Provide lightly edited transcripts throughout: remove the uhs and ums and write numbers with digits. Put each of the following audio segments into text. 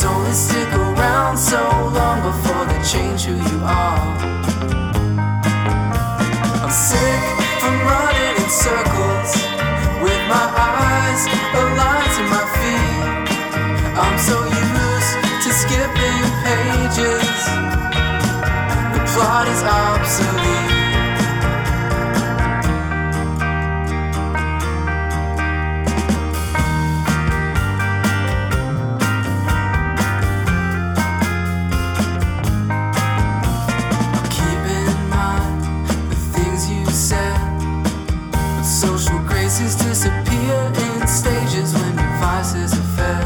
only stick around so long before they change who you are. I'm sick from running in circles with my eyes aligned to my feet. I'm so used to skipping pages. The plot is obsolete. Social graces disappear in stages when your vices are fed.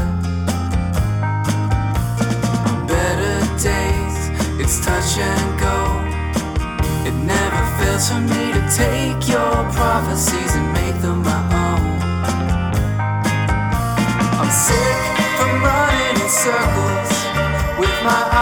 Better days, it's touch and go. It never fails for me to take your prophecies and make them my own. I'm sick from running in circles with my